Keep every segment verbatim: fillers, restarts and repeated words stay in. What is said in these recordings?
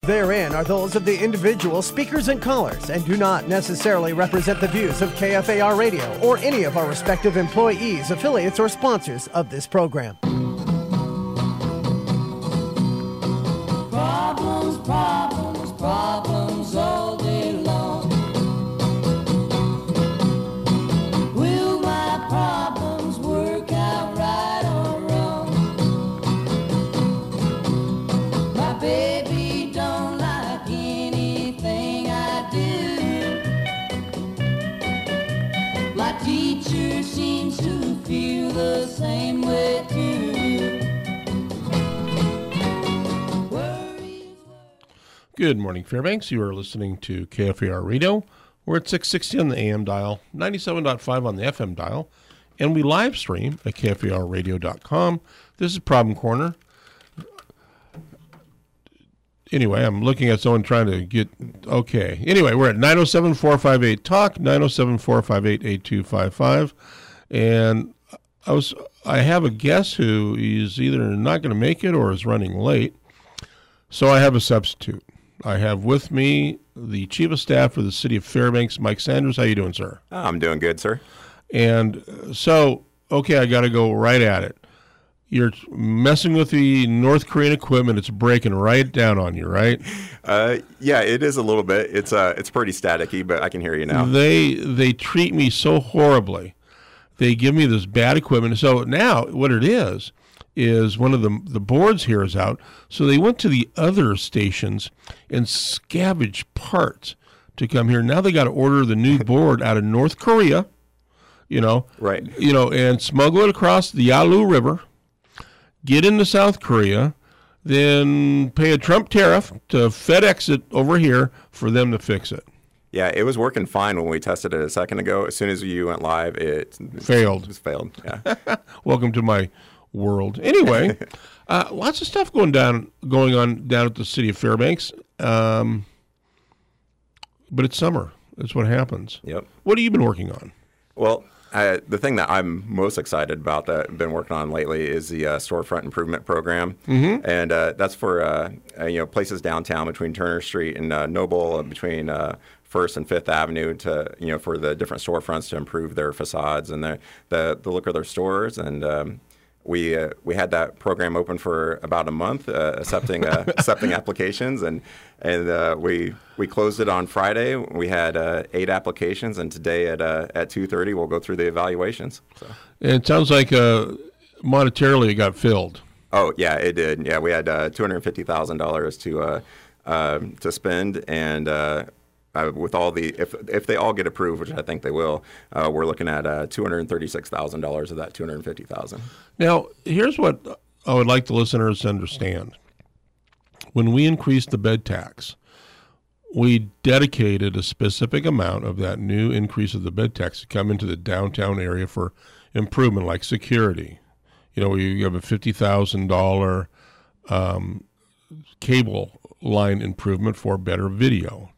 therein are those of the individual speakers and callers and do not necessarily represent the views of K F A R Radio or any of our respective employees, affiliates, or sponsors of this program. Problems, problems, problems all day long. Will my problems work out right or wrong? My baby don't like anything I do. My teacher seems to feel the same way too. Good morning, Fairbanks. You are listening to K F A R Radio. We're at six sixty on the A M dial, ninety-seven point five on the F M dial, and we live stream at K F A R radio dot com. This is Problem Corner. Anyway, I'm looking at someone trying to get, okay. Anyway, we're at nine oh seven, four five eight, talk, nine oh seven, four five eight, eight two five five, and I was I have a guest who is either not going to make it or is running late, so I have a substitute. I have with me the Chief of Staff for the City of Fairbanks, Mike Sanders. How you doing, sir? I'm doing good, sir. And so, okay, I got to go right at it. You're messing with the North Korean equipment. It's breaking right down on you, right? Uh, yeah, it is a little bit. It's uh, it's pretty staticky, but I can hear you now. They they treat me so horribly. They give me this bad equipment. So now what it is, is one of the the boards here is out. So they went to the other stations and scavenged parts to come here. Now they got to order the new board out of North Korea, you know, right? You know, and smuggle it across the Yalu River, get into South Korea, then pay a Trump tariff to FedEx it over here for them to fix it. Yeah, it was working fine when we tested it a second ago. As soon as you went live, it failed. It failed. Yeah. Welcome to my world. Anyway, uh, lots of stuff going down, going on down at the City of Fairbanks. Um, but it's summer. That's what happens. Yep. What have you been working on? Well, I, the thing that I'm most excited about that I've been working on lately is the uh, storefront improvement program, mm-hmm. and uh, that's for uh, uh, you know places downtown between Turner Street and uh, Noble, uh, between uh, First and Fifth Avenue, to you know for the different storefronts to improve their facades and the the, the look of their stores. And um, we uh, we had that program open for about a month, uh, accepting uh, accepting applications, and and uh, we we closed it on Friday. We had uh, eight applications, and today at uh, at two thirty we'll go through the evaluations. So. It sounds like uh, monetarily it got filled. Oh yeah, it did. Yeah, we had uh, two hundred fifty thousand dollars to uh, uh, to spend, and uh, uh, with all the if if they all get approved, which I think they will, uh, we're looking at uh, two hundred thirty six thousand dollars of that two hundred fifty thousand. Now, here's what I would like the listeners to understand. When we increased the bed tax, we dedicated a specific amount of that new increase of the bed tax to come into the downtown area for improvement, like security. You know, you have a fifty thousand dollars um, cable line improvement for better video.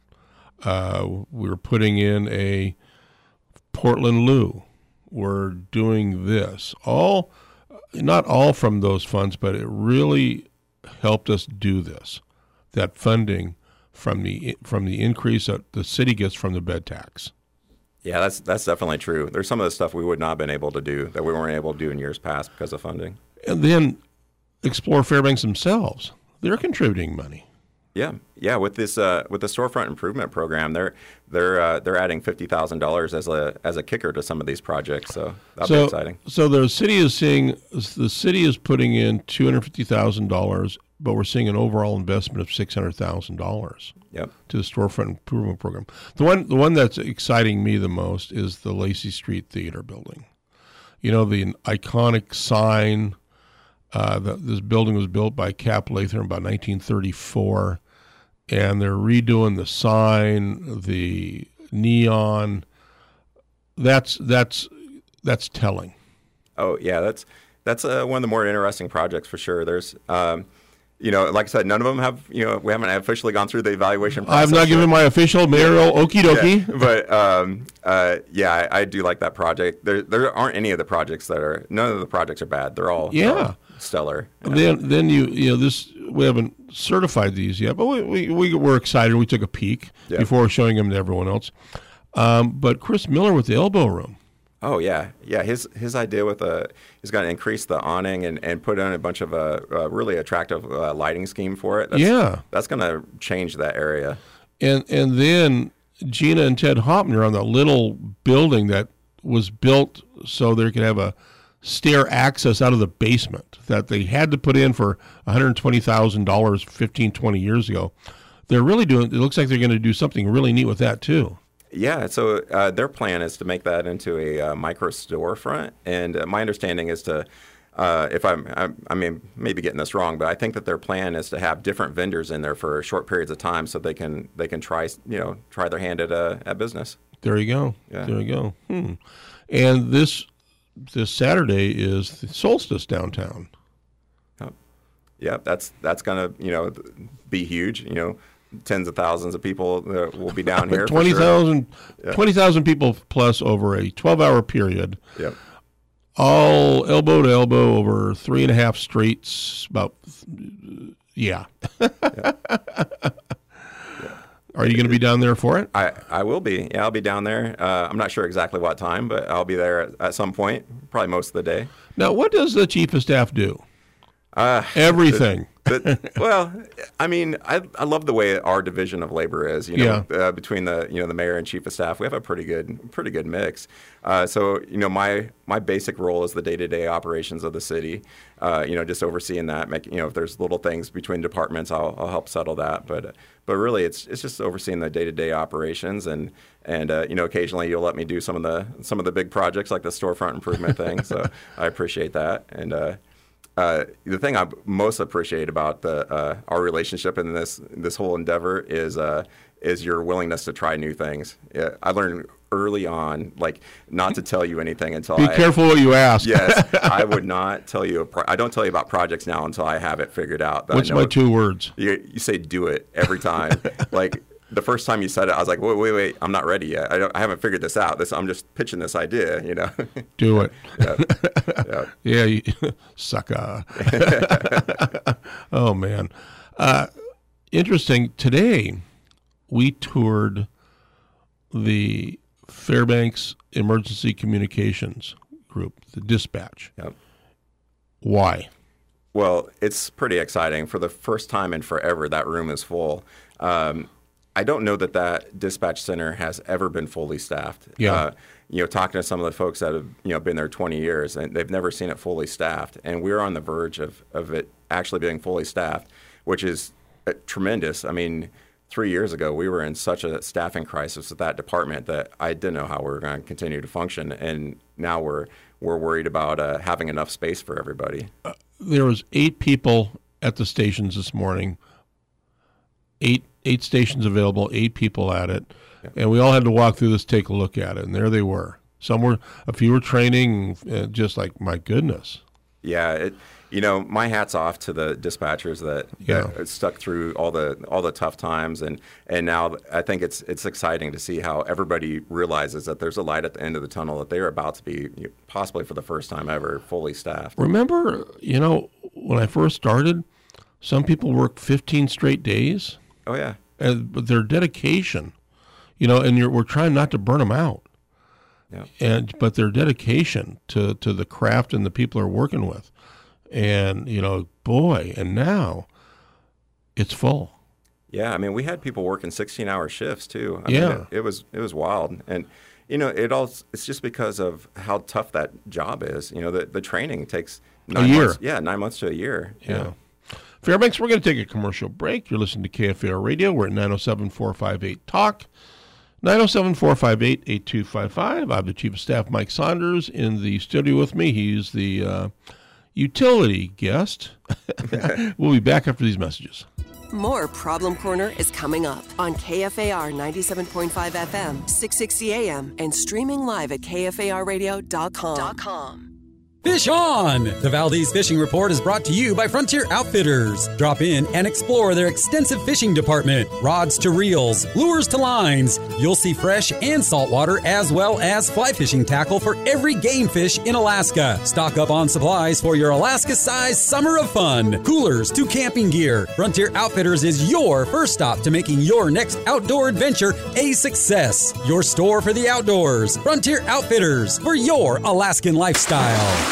Uh, we're putting in a Portland Loo. We're doing this. All, not all from those funds, but it really helped us do this. That funding from the from the increase that the city gets from the bed tax. Yeah, that's that's definitely true. There's some of the stuff we would not have been able to do that we weren't able to do in years past because of funding. And then Explore Fairbanks themselves, they're contributing money. Yeah, yeah. With this, uh, with the storefront improvement program, they're they're uh, they're adding fifty thousand dollars as a as a kicker to some of these projects. So that'll so, be exciting. So the city is seeing the city is putting in two hundred fifty thousand dollars, but we're seeing an overall investment of six hundred thousand dollars. Yep. To the storefront improvement program. The one the one that's exciting me the most is the Lacey Street Theater building. You know, the iconic sign. Uh, the, this building was built by Cap Lather in about nineteen thirty-four, and they're redoing the sign, the neon. That's that's that's telling. Oh yeah, that's that's uh, one of the more interesting projects for sure. There's um, you know, like I said, none of them have, you know, we haven't officially gone through the evaluation process. I've not given my official mayoral okie dokie. Yeah, but um, uh, yeah, I, I do like that project. There, there aren't any of the projects that are. None of the projects are bad. They're all yeah they're all stellar. Yeah. Then, then you, you know, this we haven't certified these yet, but we we, we were excited. We took a peek yeah. before showing them to everyone else. Um, but Chris Miller with the Elbow Room. Oh yeah, yeah. His his idea with a he's going to increase the awning and, and put in a bunch of a uh, uh, really attractive uh, lighting scheme for it. That's, yeah, that's going to change that area. And and then Gina and Ted Hopner on the little building that was built so they could have a stair access out of the basement that they had to put in for one hundred twenty thousand dollars fifteen, twenty years ago. They're really doing. It looks like they're going to do something really neat with that too. Yeah, so uh, their plan is to make that into a uh, micro storefront, and uh, my understanding is to, uh, if I'm, I'm, I mean, maybe getting this wrong, but I think that their plan is to have different vendors in there for short periods of time, so they can they can try, you know, try their hand at a at business. There you go. Yeah. There you go. Hmm. And this this Saturday is the solstice downtown. Oh. Yeah, that's that's gonna you know be huge. You know. Tens of thousands of people uh, will be down here. twenty thousand sure. yeah. twenty thousand people plus over a twelve-hour period. Yep. All elbow to elbow over three and a half streets. About, yeah. yeah. yeah. Are you going to be down there for it? I, I will be. Yeah, I'll be down there. Uh, I'm not sure exactly what time, but I'll be there at, at some point, probably most of the day. Now, what does the chief of staff do? Uh, Everything. The, the, well, I mean, I I love the way our division of labor is. You know, yeah. uh, between the you know the mayor and chief of staff, we have a pretty good pretty good mix. Uh, so you know, my my basic role is the day to day operations of the city. Uh, you know, just overseeing that. Make, you know, if there's little things between departments, I'll I'll help settle that. But but really, it's it's just overseeing the day to day operations, and and uh, you know, occasionally you'll let me do some of the some of the big projects like the storefront improvement thing. So I appreciate that. And uh, Uh, the thing I most appreciate about the uh, our relationship in this this whole endeavor is uh, is your willingness to try new things. Yeah, I learned early on, like, not to tell you anything until Be I... Be careful what you ask. Yes, I would not tell you... A pro- I don't tell you about projects now until I have it figured out. What's my two words? You, you say do it every time. Like... The first time you said it, I was like, wait, wait, wait, I'm not ready yet. I, don't, I haven't figured this out. This, I'm just pitching this idea, you know. Do it. yeah, yeah. yeah you, sucker. Oh, man. Uh, interesting. Today, we toured the Fairbanks Emergency Communications Group, the dispatch. Yep. Why? Well, it's pretty exciting. For the first time in forever, that room is full. Um, I don't know that that dispatch center has ever been fully staffed. Yeah. Uh, you know, talking to some of the folks that have, you know, been there twenty years, and they've never seen it fully staffed. And we're on the verge of, of it actually being fully staffed, which is uh, tremendous. I mean, three years ago, we were in such a staffing crisis with that department that I didn't know how we were going to continue to function. And now we're we're worried about uh, having enough space for everybody. Uh, there was eight people at the stations this morning. Eight eight stations available, eight people at it, yeah. And we all had to walk through this, take a look at it, and there they were. Some were, a few were training, uh, just like, my goodness. Yeah, it, you know, my hat's off to the dispatchers that, yeah. that stuck through all the all the tough times, and and now I think it's it's exciting to see how everybody realizes that there's a light at the end of the tunnel, that they are about to be, possibly for the first time ever, fully staffed. Remember, you know, when I first started, some people worked fifteen straight days. Oh yeah, and but their dedication, you know, and you're, we're trying not to burn them out. Yeah. And but their dedication to, to the craft and the people they're working with, and you know, boy, and now it's full. Yeah, I mean, we had people working sixteen-hour shifts too. I yeah, mean, it, it was it was wild, and you know, it all it's just because of how tough that job is. You know, the the training takes nine a year. Months, yeah, nine months to a year. Yeah. yeah. Fairbanks, we're going to take a commercial break. You're listening to K F A R Radio. We're at nine oh seven, four five eight, talk. nine oh seven, four five eight, eight two five five. I have the Chief of Staff, Mike Saunders, in the studio with me. He's the uh, utility guest. We'll be back after these messages. More Problem Corner is coming up on K F A R ninety-seven point five F M, six sixty A M, and streaming live at K F A R radio dot com. Fish on! The Valdez Fishing Report is brought to you by Frontier Outfitters. Drop in and explore their extensive fishing department. Rods to reels, lures to lines. You'll see fresh and saltwater as well as fly fishing tackle for every game fish in Alaska. Stock up on supplies for your Alaska-sized summer of fun. Coolers to camping gear. Frontier Outfitters is your first stop to making your next outdoor adventure a success. Your store for the outdoors. Frontier Outfitters for your Alaskan lifestyle.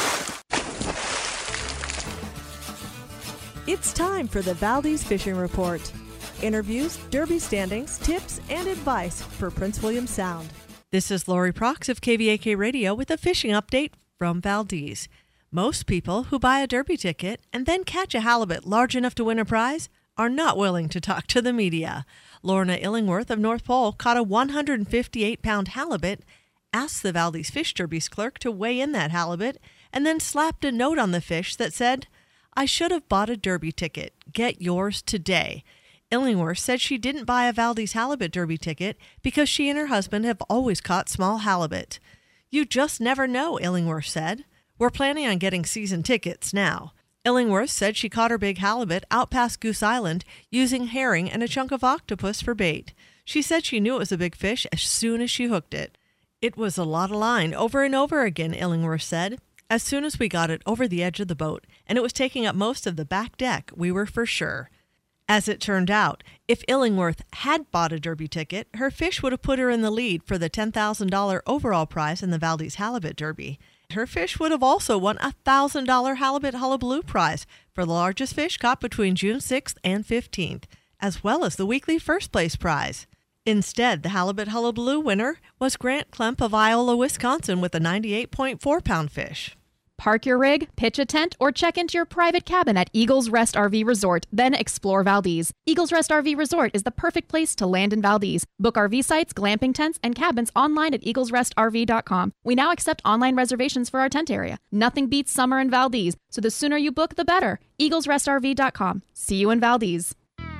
It's time for the Valdez Fishing Report. Interviews, derby standings, tips, and advice for Prince William Sound. This is Lori Prox of K V A K Radio with a fishing update from Valdez. Most people who buy a derby ticket and then catch a halibut large enough to win a prize are not willing to talk to the media. Lorna Illingworth of North Pole caught a one hundred fifty-eight pound halibut, asked the Valdez Fish Derby's clerk to weigh in that halibut, and then slapped a note on the fish that said, "I should have bought a derby ticket. Get yours today." Illingworth said she didn't buy a Valdez halibut derby ticket because she and her husband have always caught small halibut. "You just never know," Illingworth said. "We're planning on getting season tickets now." Illingworth said she caught her big halibut out past Goose Island using herring and a chunk of octopus for bait. She said she knew it was a big fish as soon as she hooked it. "It was a lot of line over and over again," Illingworth said. "As soon as we got it over the edge of the boat and it was taking up most of the back deck, we were for sure." As it turned out, if Illingworth had bought a derby ticket, her fish would have put her in the lead for the ten thousand dollars overall prize in the Valdez Halibut Derby. Her fish would have also won a one thousand dollars Halibut Hullabaloo prize for the largest fish caught between June sixth and fifteenth, as well as the weekly first place prize. Instead, the Halibut Hullabaloo winner was Grant Klemp of Iola, Wisconsin, with a ninety-eight point four pound fish. Park your rig, pitch a tent, or check into your private cabin at Eagles Rest R V Resort, then explore Valdez. Eagles Rest R V Resort is the perfect place to land in Valdez. Book R V sites, glamping tents, and cabins online at eagles rest r v dot com. We now accept online reservations for our tent area. Nothing beats summer in Valdez, so the sooner you book, the better. eagles rest r v dot com. See you in Valdez.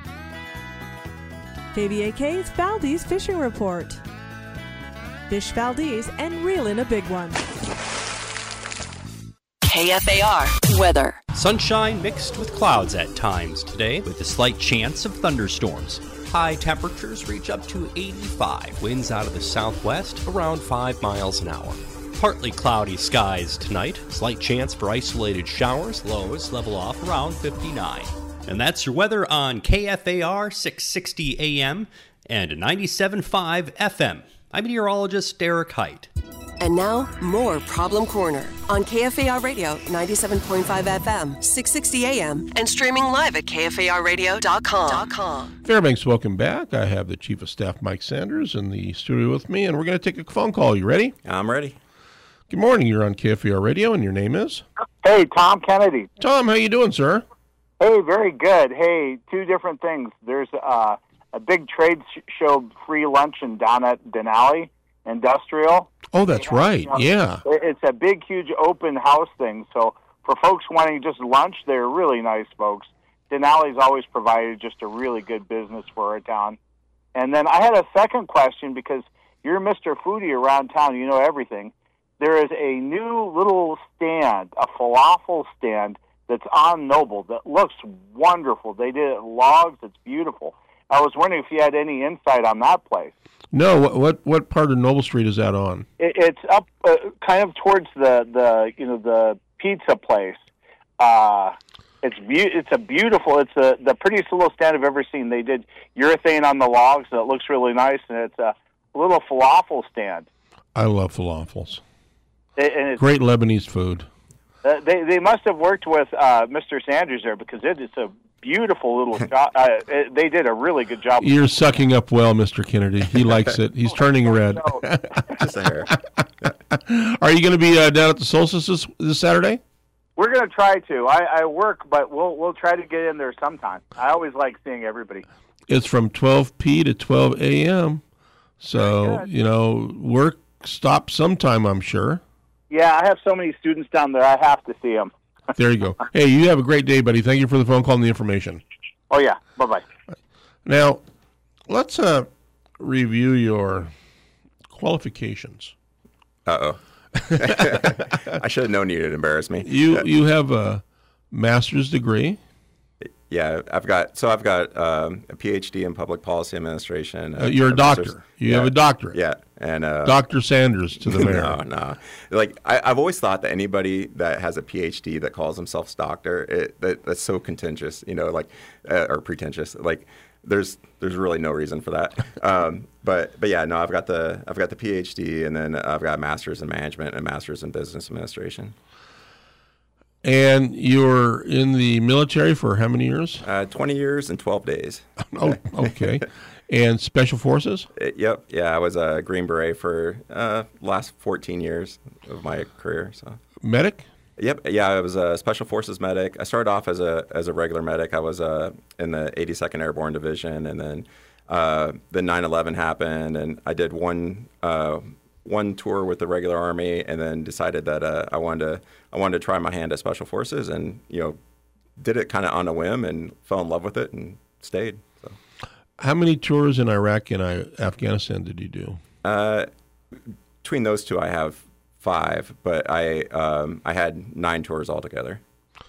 K V A K's Valdez Fishing Report. Fish Valdez and reel in a big one. K F A R weather. Sunshine mixed with clouds at times today, with a slight chance of thunderstorms. High temperatures reach up to eighty-five. Winds out of the southwest around five miles an hour. Partly cloudy skies tonight. Slight chance for isolated showers. Lows level off around fifty-nine. And that's your weather on K F A R six sixty A M and ninety-seven point five F M. I'm meteorologist Derek Height. And now, more Problem Corner on K F A R Radio, ninety-seven point five F M, six sixty A M, and streaming live at K F A R radio dot com. Fairbanks, welcome back. I have the Chief of Staff, Mike Sanders, in the studio with me, and we're going to take a phone call. You ready? I'm ready. Good morning. You're on K F A R Radio, and your name is? Hey, Tom Kennedy. Tom, how you doing, sir? Hey, very good. Hey, two different things. There's uh, a big trade show free luncheon down at Denali Industrial. Oh, that's and, right. you know, Yeah. It's a big, huge open house thing. So for folks wanting just lunch, they're really nice folks. Denali's always provided just a really good business for our town. And then I had a second question because you're Mister Foodie around town. You know everything. There is a new little stand, a falafel stand that's on Noble that looks wonderful. They did it in logs. It's beautiful. I was wondering if you had any insight on that place. No, what what, what part of Noble Street is that on? It, it's up uh, kind of towards the, the you know the pizza place. Uh, it's be- it's a beautiful. It's a, the prettiest little stand I've ever seen. They did urethane on the logs, and it looks really nice. And it's a little falafel stand. I love falafels. It, and it's, Great Lebanese food. Uh, they they must have worked with uh, Mister Sanders there because it is a beautiful little shop. Uh, it, they did a really good job. You're sucking up well, Mister Kennedy. He likes it. He's turning red. Just a hair. Are you going to be uh, down at the Solstice this, this Saturday? We're going to try to. I, I work, but we'll we'll try to get in there sometime. I always like seeing everybody. It's from twelve p to twelve a m So, you know, work stops sometime, I'm sure. Yeah, I have so many students down there. I have to see them. There you go. Hey, you have a great day, buddy. Thank you for the phone call and the information. Oh, yeah. Bye-bye. Now, let's uh, review your qualifications. Uh-oh. I should have known you'd embarrass me. You Yeah. you have a master's degree. Yeah, I've got so I've got um, a P H D in public policy administration. Uh, you're a doctor. You yeah, have a doctorate. Yeah, and uh, Doctor Sanders to the mayor. no, no. Like I, I've always thought that anybody that has a P H D that calls themselves doctor, it, that, that's so contentious, you know, like uh, or pretentious. Like there's there's really no reason for that. Um, but but yeah, no, I've got the I've got the P H D, and then I've got a master's in management and master's in business administration. And you're in the military for how many years? Uh, Twenty years and twelve days. Oh, okay. And special forces? It, yep. Yeah, I was a Green Beret for uh, last fourteen years of my career. So medic? Yep. Yeah, I was a special forces medic. I started off as a as a regular medic. I was uh, in the eighty-second Airborne Division, and then uh, the nine eleven happened, and I did one uh, one tour with the regular Army, and then decided that uh, I wanted to I wanted to try my hand at special forces, and you know, did it kind of on a whim, and fell in love with it, and stayed. So. How many tours in Iraq and I, Afghanistan did you do? Uh, between those two, I have five, but I um, I had nine tours altogether.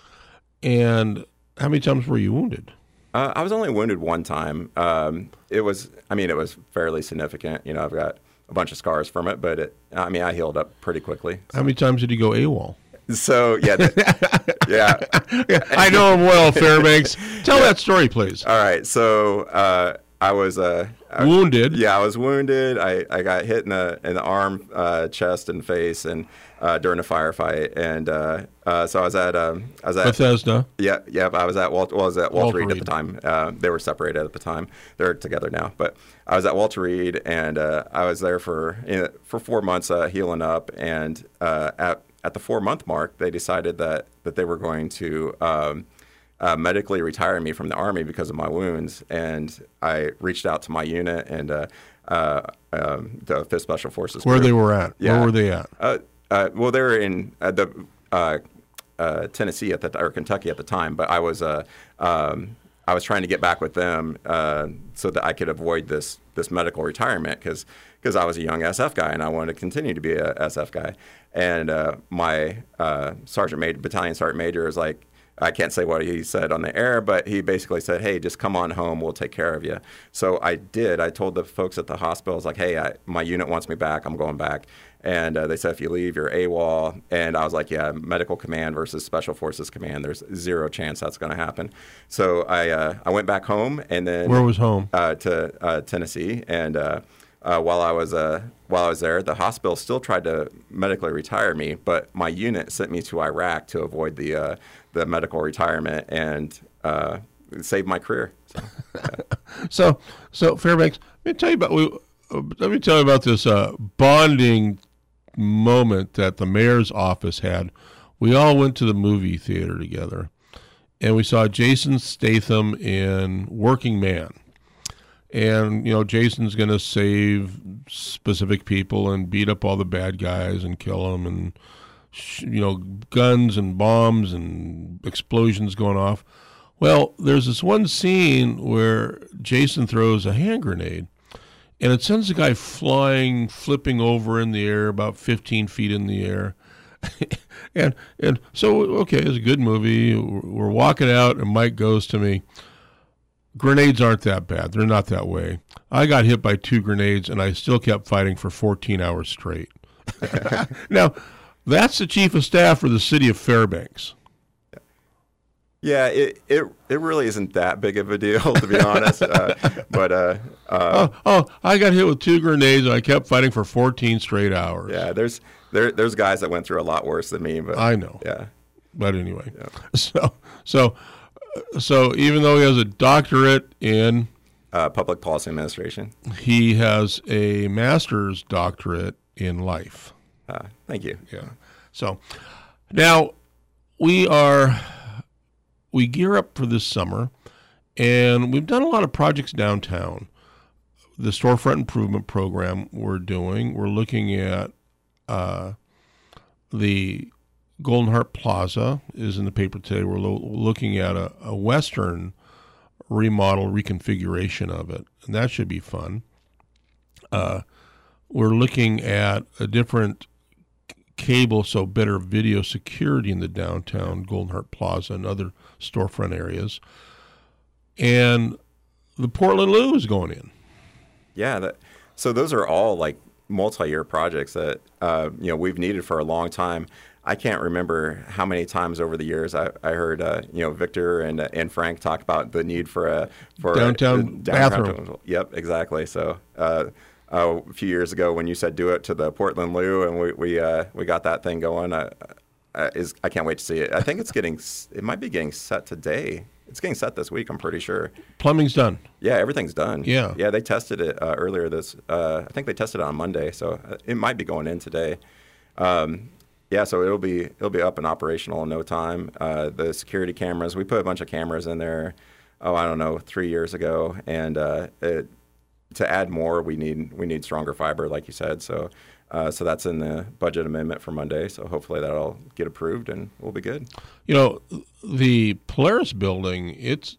And how many times were you wounded? Uh, I was only wounded one time. Um, it was, I mean, it was fairly significant. You know, I've got a bunch of scars from it, but it, I mean, I healed up pretty quickly. So. How many times did you go AWOL? So yeah, the, yeah. yeah, I know him well, Fairbanks. Tell yeah. that story, please. All right, so uh, I was uh, wounded. Yeah, I was wounded. I, I got hit in the in the arm, uh, chest, and face, and uh, during a firefight. And uh, uh, so I was at um, I was at Bethesda. Yeah, yeah. I was at Walter. Well, I was at Walter, Walter Reed, Reed at the time. Uh, they were separated at the time. They're together now, but I was at Walter Reed, and uh, I was there for you know, for four months uh, healing up, and uh, at At the four-month mark, they decided that, that they were going to um, uh, medically retire me from the Army because of my wounds. And I reached out to my unit and uh, uh, um, the fifth Special Forces. Where group. they were at? Yeah. Where were they at? Uh, uh, well, they were in uh, the uh, uh, Tennessee at the or Kentucky at the time, but I was uh, um, I was trying to get back with them uh, so that I could avoid this this medical retirement because because I was a young S F guy and I wanted to continue to be a S F guy. And uh, my uh, sergeant major, battalion sergeant major is like, I can't say what he said on the air, but he basically said, hey, just come on home. We'll take care of you. So I did. I told the folks at the hospital, I was like, hey, I, my unit wants me back. I'm going back. And uh, they said, if you leave, you're AWOL. And I was like, yeah, medical command versus special forces command. There's zero chance that's going to happen. So I uh, I went back home. And then Where was home? Uh, to uh, Tennessee. And uh, uh, while I was uh, while I was there, the hospital still tried to medically retire me, but my unit sent me to Iraq to avoid the uh, the medical retirement and uh, saved my career. So, yeah. so, so Fairbanks, let me tell you about we, uh, let me tell you about this uh, bonding moment that the mayor's office had. We all went to the movie theater together, and we saw Jason Statham in Working Man. And, you know, Jason's going to save specific people and beat up all the bad guys and kill them and, you know, guns and bombs and explosions going off. Well, there's this one scene where Jason throws a hand grenade and it sends the guy flying, flipping over in the air, about fifteen feet in the air. and and so, okay, it's a good movie. We're walking out and Mike goes to me, grenades aren't that bad. They're not that way. I got hit by two grenades, and I still kept fighting for fourteen hours straight. Now, that's the chief of staff for the city of Fairbanks. Yeah, it it, it really isn't that big of a deal, to be honest. Uh, but uh, uh, oh, oh, I got hit with two grenades, and I kept fighting for fourteen straight hours. Yeah, there's there there's guys that went through a lot worse than me. But I know. Yeah, but anyway, yeah. so so. So even though he has a doctorate in uh, public policy administration, he has a master's doctorate in life. Uh, thank you. Yeah. So now we are we gear up for this summer, and we've done a lot of projects downtown. The storefront improvement program we're doing. We're looking at uh, the Golden Heart Plaza is in the paper today. We're lo- looking at a, a Western remodel reconfiguration of it, and that should be fun. Uh, we're looking at a different cable, so better video security in the downtown Golden Heart Plaza and other storefront areas. And the Portland Loo is going in. Yeah, that, so those are all like multi-year projects that uh, you know we've needed for a long time. I can't remember how many times over the years I, I heard uh, you know Victor and uh, and Frank talk about the need for a for downtown, a, a downtown bathroom. Yep, exactly. So uh, uh, a few years ago when you said do it to the Portland Loo and we we uh, we got that thing going, uh, uh, is I can't wait to see it. I think it's getting it might be getting set today. It's getting set this week, I'm pretty sure. Plumbing's done. Yeah, everything's done. Yeah. Yeah, they tested it uh, earlier this, uh, I think they tested it on Monday, so it might be going in today. Um, yeah, so it'll be it'll be up and operational in no time. Uh, the security cameras, we put a bunch of cameras in there, oh, I don't know, three years ago, and uh, it, to add more, we need we need stronger fiber, like you said, so uh, so that's in the budget amendment for Monday, so hopefully that'll get approved and we'll be good. You know, the Polaris building, it's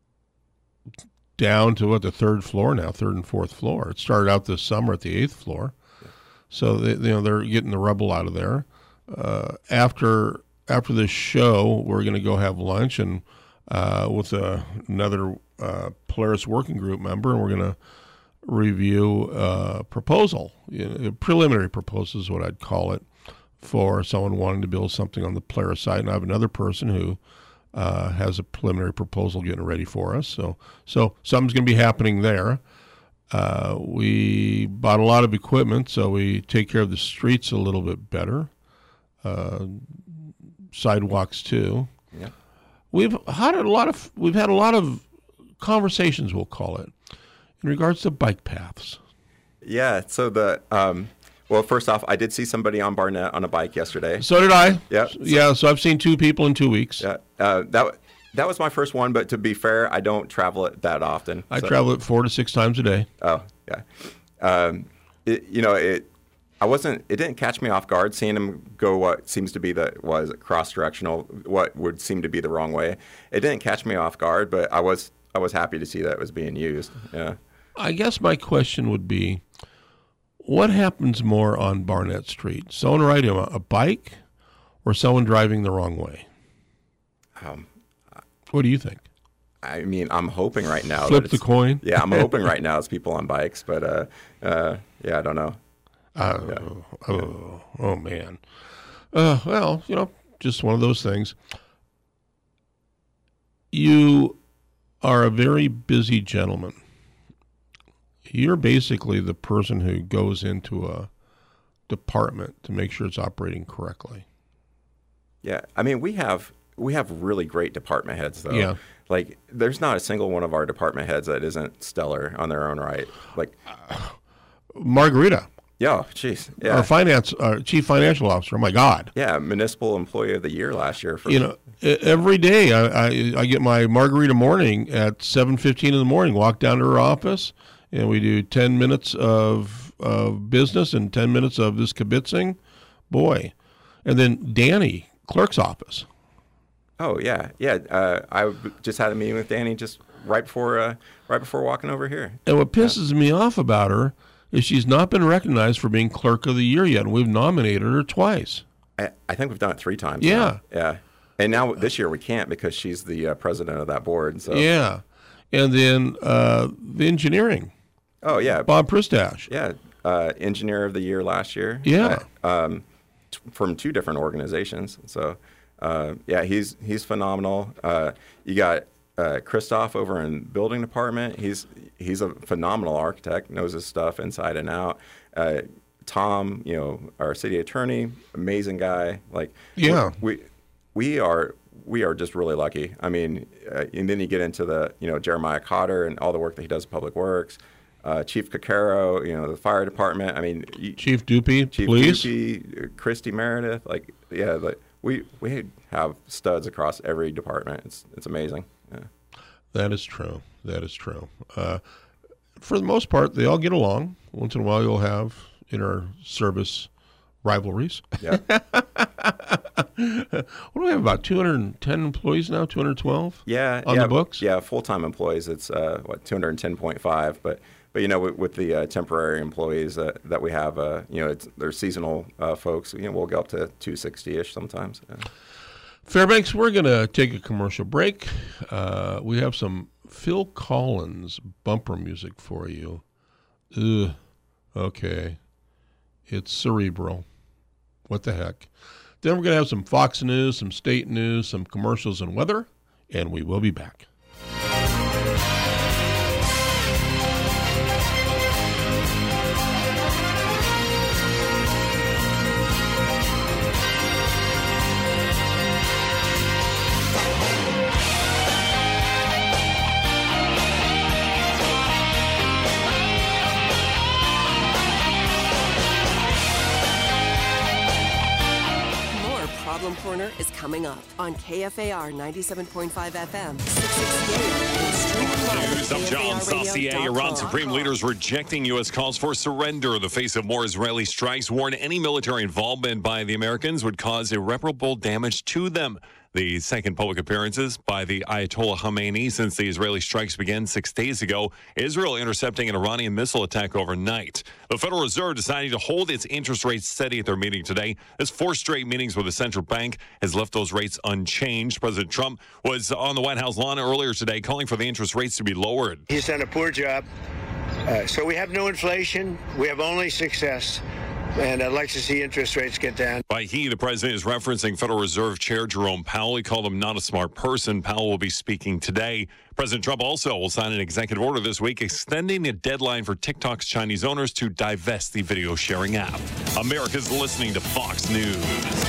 down to what, the third floor now, third and fourth floor. It started out this summer at the eighth floor. So they, you know, they're getting the rubble out of there. Uh, after after this show, we're going to go have lunch and uh, with a, another uh, Polaris working group member, and we're going to review a proposal, you know, a preliminary proposal is what I'd call it, for someone wanting to build something on the Polaris side. And I have another person who uh, has a preliminary proposal getting ready for us. So, so something's going to be happening there. Uh, we bought a lot of equipment, so we take care of the streets a little bit better. Uh, sidewalks too. Yeah. We've had a lot of we've had a lot of conversations, we'll call it, in regards to bike paths. Yeah. So the um, well, first off, I did see somebody on Barnett on a bike yesterday. So did I. Yeah. So, yeah. So I've seen two people in two weeks. Yeah. Uh, that that was my first one, but to be fair, I don't travel it that often. I so. travel it four to six times a day. Oh yeah. Um, it, you know it. I wasn't. It didn't catch me off guard seeing him go what seems to be the was cross directional, what would seem to be the wrong way. It didn't catch me off guard, but I was I was happy to see that it was being used. Yeah. I guess my question would be, what happens more on Barnett Street? Someone riding a, a bike, or someone driving the wrong way? Um, what do you think? I mean, I'm hoping right now. Flip that the coin. Yeah, I'm hoping right now it's people on bikes, but uh, uh, yeah, I don't know. Uh, yeah. Oh, oh man. Uh, well, you know, just one of those things. You are a very busy gentleman. You're basically the person who goes into a department to make sure it's operating correctly. Yeah, I mean, we have we have really great department heads, though. Yeah. Like, there's not a single one of our department heads that isn't stellar on their own right. Like, uh, Margarita. Yeah, jeez. Yeah. Our finance, our chief financial officer. Oh my God. Yeah, municipal employee of the year last year. For you know, every day I, I I get my margarita morning at seven fifteen in the morning. Walk down to her office, and we do ten minutes of of business and ten minutes of this kibitzing, boy, and then Danny, clerk's office. Oh yeah, yeah. Uh, I just had a meeting with Danny just right before uh, right before walking over here. And what pisses yeah. me off about her is she's not been recognized for being clerk of the year yet, and we've nominated her twice. I, I think we've done it three times. Yeah, now. yeah. And now this year we can't because she's the uh, president of that board. So yeah, and then uh, the engineering. Oh yeah, Bob Pristash. Yeah, uh, engineer of the year last year. Yeah, uh, um, t- from two different organizations. So uh, yeah, he's he's phenomenal. Uh, you got uh, Christoph over in building department. He's he's a phenomenal architect, knows his stuff inside and out. Uh, Tom, you know, our city attorney, amazing guy. Like yeah, we we are. We are just really lucky. I mean, uh, and then you get into the, you know, Jeremiah Cotter and all the work that he does in Public Works, uh, Chief Cacaro, you know, the fire department. I mean, Chief Dupe, Chief police, Dupe, Christy Meredith. Like, yeah, like we we have studs across every department. It's it's amazing. Yeah. That is true. That is true. Uh, for the most part, they all get along. Once in a while, you'll have inter-service rivalries. Yeah. What do we have, about two hundred ten employees now, two hundred twelve yeah, on yeah, the books? Yeah, full-time employees, it's, uh, what, two hundred ten point five. But, but you know, with, with the uh, temporary employees uh, that we have, uh, you know, it's, they're seasonal uh, folks. You know, we'll get up to two sixty-ish sometimes. Yeah. Fairbanks, we're going to take a commercial break. Uh, we have some Phil Collins bumper music for you. Ugh. Okay. It's cerebral. What the heck? Then we're going to have some Fox News, some state news, some commercials and weather, and we will be back. Problem Corner is coming up on K F A R ninety-seven point five F M, six sixty A M, and streaming live News, I'm John Saucier. Iran Supreme leaders rejecting U S calls for surrender in the face of more Israeli strikes, warn any military involvement by the Americans would cause irreparable damage to them. The second public appearances by the Ayatollah Khamenei since the Israeli strikes began six days ago. Israel intercepting an Iranian missile attack overnight. The Federal Reserve deciding to hold its interest rates steady at their meeting today. This four straight meetings with the central bank has left those rates unchanged. President Trump was on the White House lawn earlier today calling for the interest rates to be lowered. He's done a poor job. Uh, so we have no inflation. We have only success. And I'd like to see interest rates get down. By he, the president is referencing Federal Reserve Chair Jerome Powell. He called him not a smart person. Powell will be speaking today. President Trump also will sign an executive order this week extending the deadline for TikTok's Chinese owners to divest the video sharing app. America's listening to Fox News.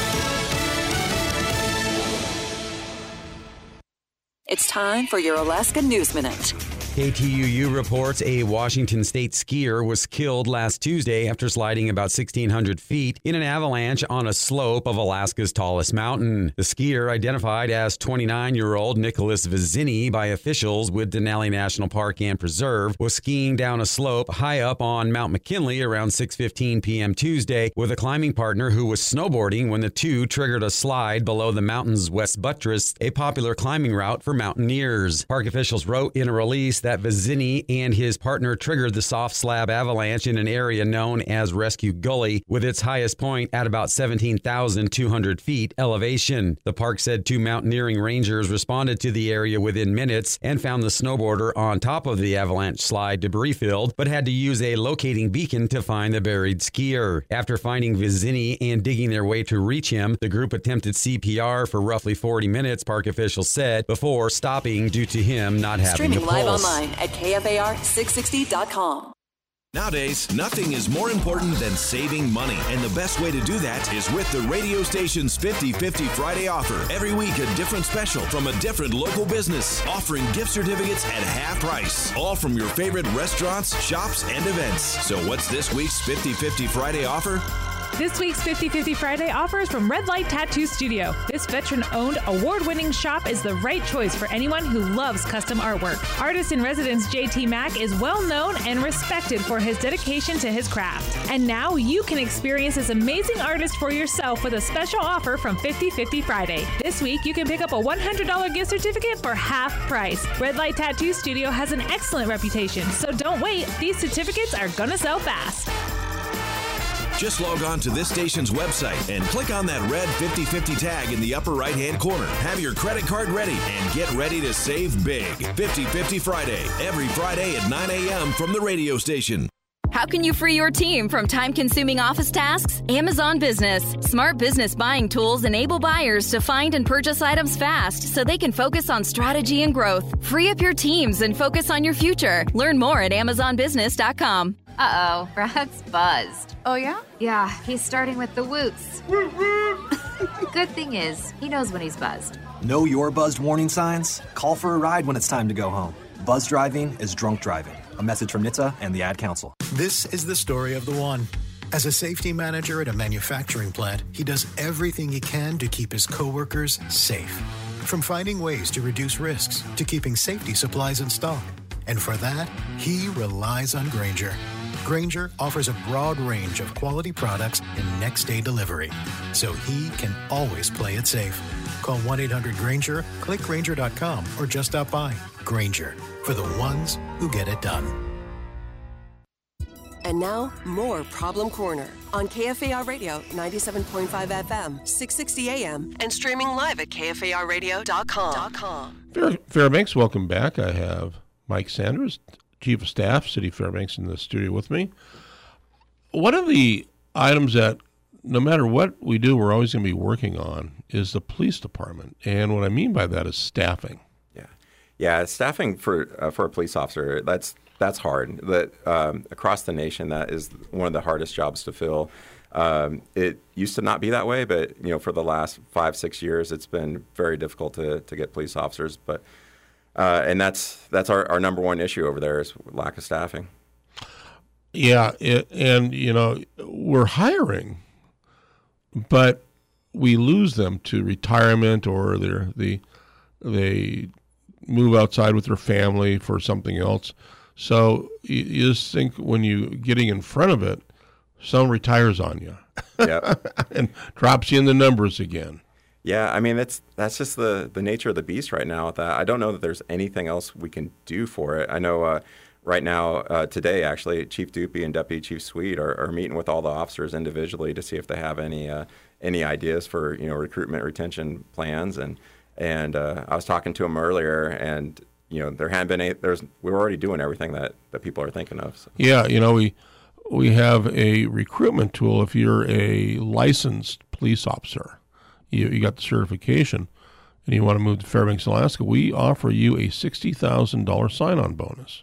It's time for your Alaska News Minute. K T U U reports a Washington State skier was killed last Tuesday after sliding about sixteen hundred feet in an avalanche on a slope of Alaska's tallest mountain. The skier, identified as twenty-nine-year-old Nicholas Vizini by officials with Denali National Park and Preserve, was skiing down a slope high up on Mount McKinley around six fifteen p.m. Tuesday with a climbing partner who was snowboarding when the two triggered a slide below the mountain's west buttress, a popular climbing route for mountaineers. Park officials wrote in a release that that Vizini and his partner triggered the soft slab avalanche in an area known as Rescue Gully, with its highest point at about seventeen thousand two hundred feet elevation. The park said two mountaineering rangers responded to the area within minutes and found the snowboarder on top of the avalanche slide debris filled, but had to use a locating beacon to find the buried skier. After finding Vizini and digging their way to reach him, the group attempted C P R for roughly forty minutes, park officials said, before stopping due to him not having Streaming a pulse. live online at K F A R six sixty dot com. Nowadays, nothing is more important than saving money, and the best way to do that is with the radio station's fifty fifty Friday offer. Every week, a different special from a different local business, offering gift certificates at half price, all from your favorite restaurants, shops, and events. So what's this week's fifty fifty Friday offer? This week's fifty fifty Friday offer is from Red Light Tattoo Studio. This veteran-owned, award-winning shop is the right choice for anyone who loves custom artwork. Artist-in-residence J T Mack is well-known and respected for his dedication to his craft. And now you can experience this amazing artist for yourself with a special offer from fifty fifty Friday. This week, you can pick up a one hundred dollars gift certificate for half price. Red Light Tattoo Studio has an excellent reputation, so don't wait. These certificates are gonna sell fast. Just log on to this station's website and click on that red fifty fifty tag in the upper right-hand corner. Have your credit card ready and get ready to save big. fifty fifty Friday, every Friday at nine a.m. from the radio station. How can you free your team from time-consuming office tasks? Amazon Business. Smart business buying tools enable buyers to find and purchase items fast so they can focus on strategy and growth. Free up your teams and focus on your future. Learn more at amazon business dot com. Uh-oh, Brad's buzzed. Oh, yeah? Yeah, he's starting with the woots. Good thing is, he knows when he's buzzed. Know your buzzed warning signs? Call for a ride when it's time to go home. Buzz driving is drunk driving. A message from N H T S A and the Ad Council. This is the story of the one. As a safety manager at a manufacturing plant, he does everything he can to keep his coworkers safe. From finding ways to reduce risks to keeping safety supplies in stock. And for that, he relies on Grainger, Grainger offers a broad range of quality products and next-day delivery, so he can always play it safe. Call one eight hundred Grainger, click Grainger dot com, or just stop by. Grainger, for the ones who get it done. And now, more Problem Corner on K F A R Radio ninety-seven point five F M, six sixty A M, and streaming live at K F A R radio dot com. Fair, Fairbanks, welcome back. I have Mike Sanders, Chief of Staff, City Fairbanks, in the studio with me. One of the items that, no matter what we do, we're always going to be working on is the police department. And what I mean by that is staffing. Yeah, yeah, staffing for uh, for a police officer, that's that's hard. That um, across the nation, that is one of the hardest jobs to fill. Um, it used to not be that way, but you know, for the last five, six years, it's been very difficult to to get police officers. But uh, and that's that's our, our number one issue over there is lack of staffing. Yeah, it, and you know, we're hiring, but we lose them to retirement, or they're the they move outside with their family for something else. So you, you just think when you getting in front of it, someone retires on you, yep. and drops you in the numbers again. Yeah, I mean that's that's just the the nature of the beast right now. With that, I don't know that there's anything else we can do for it. I know uh, right now uh, today actually, Chief Dupe and Deputy Chief Sweet are, are meeting with all the officers individually to see if they have any uh, any ideas for you know recruitment retention plans. And and uh, I was talking to them earlier, and you know there hadn't been any, there's we were already doing everything that, that people are thinking of. So. Yeah, you know we we have a recruitment tool. If you're a licensed police officer, you you got the certification, and you want to move to Fairbanks, Alaska, we offer you a sixty thousand dollars sign-on bonus.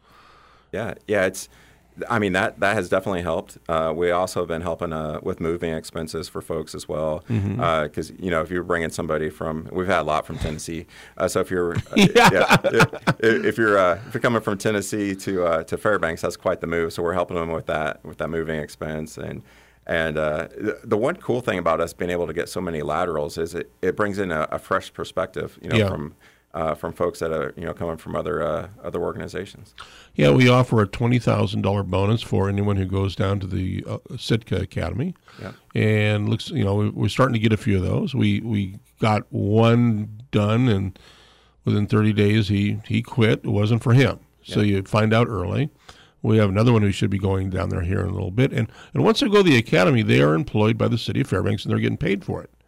Yeah, yeah, it's. I mean that that has definitely helped. Uh, we also have been helping uh, with moving expenses for folks as well, because Mhm. uh, you know if you're bringing somebody from, we've had a lot from Tennessee. Uh, so if you're, uh, Yeah. yeah, if, if you're uh, if you're coming from Tennessee to uh, to Fairbanks, that's quite the move. So we're helping them with that with that moving expense. And and uh, the, the one cool thing about us being able to get so many laterals is it, it brings in a, a fresh perspective, you know, Yeah. from. Uh, from folks that are you know coming from other uh, other organizations. Yeah, we offer a twenty thousand dollars bonus for anyone who goes down to the uh, Sitka Academy. Yeah. And looks, you know, we, we're starting to get a few of those. We we got one done, and within thirty days he he quit. It wasn't for him, so Yeah. you find out early. We have another one who should be going down there here in a little bit, and and once they go to the academy, they are employed by the city of Fairbanks, and they're getting paid for it.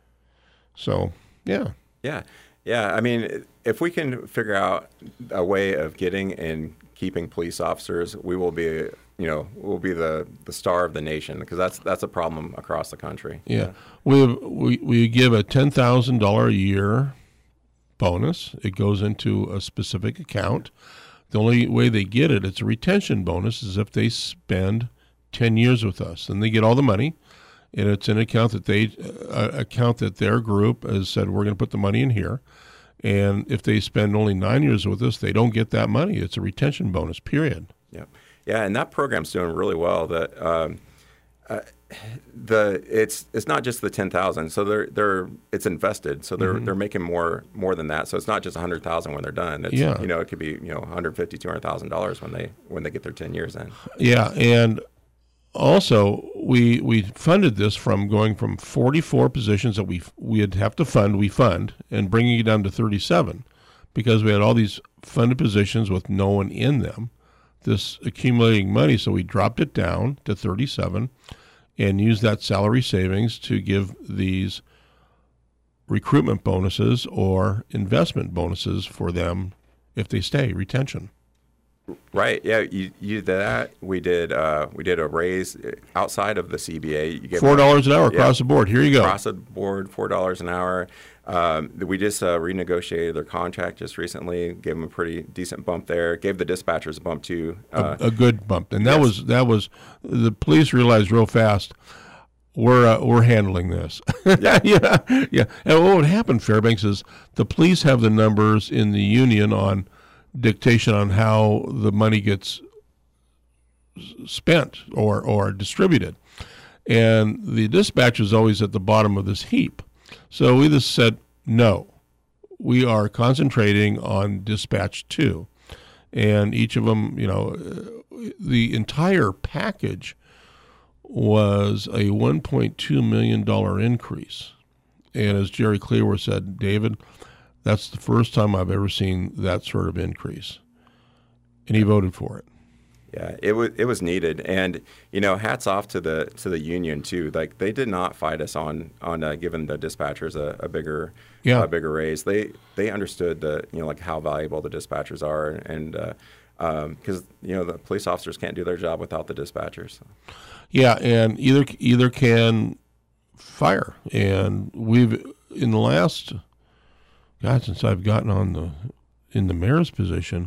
So yeah. Yeah. Yeah, I mean, if we can figure out a way of getting and keeping police officers, we will be, you know, we'll be the, the star of the nation, because that's that's a problem across the country. Yeah, we have, we we give a ten thousand dollar a year bonus. It goes into a specific account. The only way they get it, it's a retention bonus, is if they spend ten years with us, and they get all the money. And it's an account that they uh, account that their group has said, we're going to put the money in here. And if they spend only nine years with us, they don't get that money. It's a retention bonus, period. Yeah, yeah, and that program's doing really well. That um, uh, the it's it's not just the ten thousand. So they're they're it's invested. So they're Mhm. they're making more more than that. So it's not just a hundred thousand when they're done. It's, Yeah. you know, it could be you know one hundred fifty, two hundred thousand dollars when they when they get their ten years in. Yeah, and also we we funded this from going from forty-four positions that we we'd have to fund, we fund, and bringing it down to thirty-seven, because we had all these funded positions with no one in them, this accumulating money. So we dropped it down to thirty-seven and used that salary savings to give these recruitment bonuses or investment bonuses for them if they stay, retention. Right. Yeah. You, you did that. We did. Uh, we did a raise outside of the C B A. You gave Four dollars an hour across the board. Here you go. Across the board, four dollars an hour. Um, we just uh, renegotiated their contract just recently. Gave them a pretty decent bump there. Gave the dispatchers a bump too. Uh, a, a good bump, and that yes. was that was the police realized real fast. We're uh, we're handling this. Yeah. yeah, yeah. And what would happen, Fairbanks, is the police have the numbers in the union on dictation on how the money gets spent or or distributed, and the dispatch is always at the bottom of this heap. So we just said, no, we are concentrating on dispatch two, and each of them, you know, the entire package was a one point two million dollars increase. And as Jerry Clearworth said, David, that's the first time I've ever seen that sort of increase. And he voted for it. Yeah, it was it was needed, and you know, hats off to the to the union too. Like they did not fight us on on uh, giving the dispatchers a, a bigger yeah. a bigger raise. They they understood the you know like how valuable the dispatchers are, and because uh, um, you know the police officers can't do their job without the dispatchers. Yeah, and either either can fire, and we've in the last God since I've gotten on the in the mayor's position,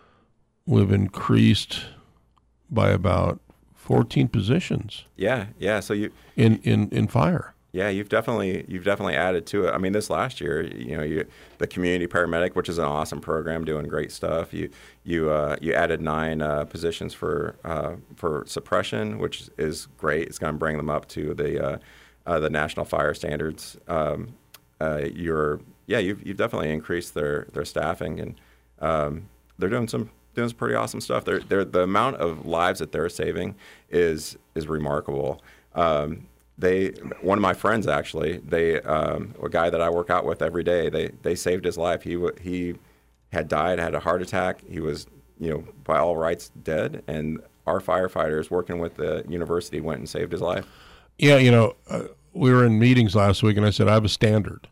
we've increased by about fourteen positions. Yeah, yeah. So you in, in, in fire. Yeah, you've definitely you've definitely added to it. I mean, this last year, you know, you the community paramedic, which is an awesome program, doing great stuff. You you uh, you added nine uh, positions for uh, for suppression, which is great. It's going to bring them up to the uh, uh, the national fire standards. Um, uh, you're yeah, you've you've definitely increased their their staffing, and um, they're doing some. doing some pretty awesome stuff. They're, they're, the amount of lives that they're saving is is remarkable. Um, they one of my friends actually, they um, a guy that I work out with every day. They they saved his life. He he had died, had a heart attack. He was you know by all rights dead, and our firefighters working with the university went and saved his life. Yeah, you know, uh, we were in meetings last week, and I said I have a standard.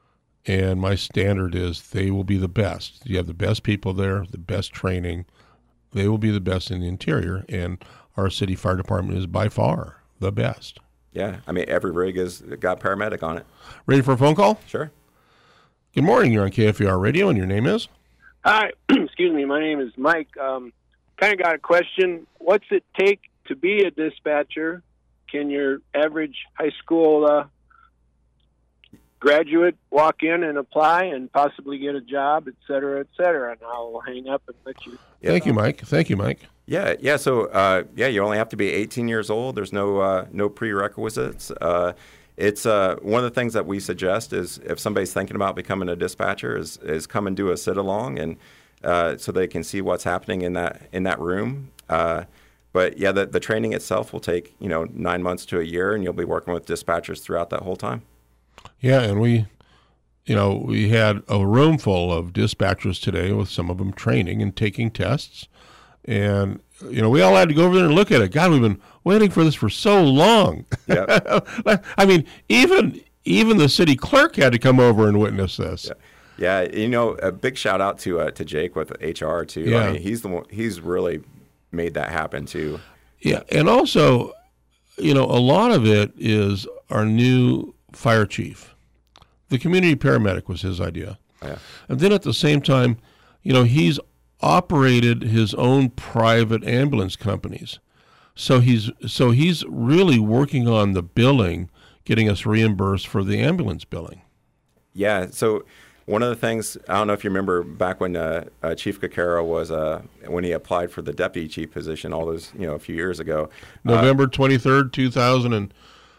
And my standard is they will be the best. You have the best people there, the best training. They will be the best in the interior, and our city fire department is by far the best. Yeah, I mean, every rig has got paramedic on it. Ready for a phone call? Sure. Good morning. You're on K F A R Radio, and your name is? Hi. Excuse me. My name is Mike. Um, kind of got a question. What's it take to be a dispatcher? Can your average high school uh, graduate walk in and apply and possibly get a job, et cetera, et cetera? And I'll hang up and let you. Yeah. Thank you, Mike. Thank you, Mike. Yeah, yeah. So, uh, yeah, you only have to be eighteen years old. There's no uh, no prerequisites. Uh, it's uh, one of the things that we suggest is if somebody's thinking about becoming a dispatcher, is is come and do a sit along, and uh, so they can see what's happening in that in that room. Uh, but yeah, the the training itself will take you know nine months to a year, and you'll be working with dispatchers throughout that whole time. Yeah, and we, you know, we had a room full of dispatchers today with some of them training and taking tests. And, you know, we all had to go over there and look at it. God, we've been waiting for this for so long. Yeah. I mean, even even the city clerk had to come over and witness this. Yeah, yeah, you know, a big shout out to uh, to Jake with H R too. Yeah. I mean, he's the one, he's really made that happen too. Yeah, and also, you know, a lot of it is our new fire chief. The community paramedic was his idea. Yeah. And then at the same time, you know, he's operated his own private ambulance companies. So he's so he's really working on the billing, getting us reimbursed for the ambulance billing. Yeah, so one of the things, I don't know if you remember back when uh, uh, Chief Cacaro was, uh, when he applied for the deputy chief position all those, you know, a few years ago. November twenty-third, two thousand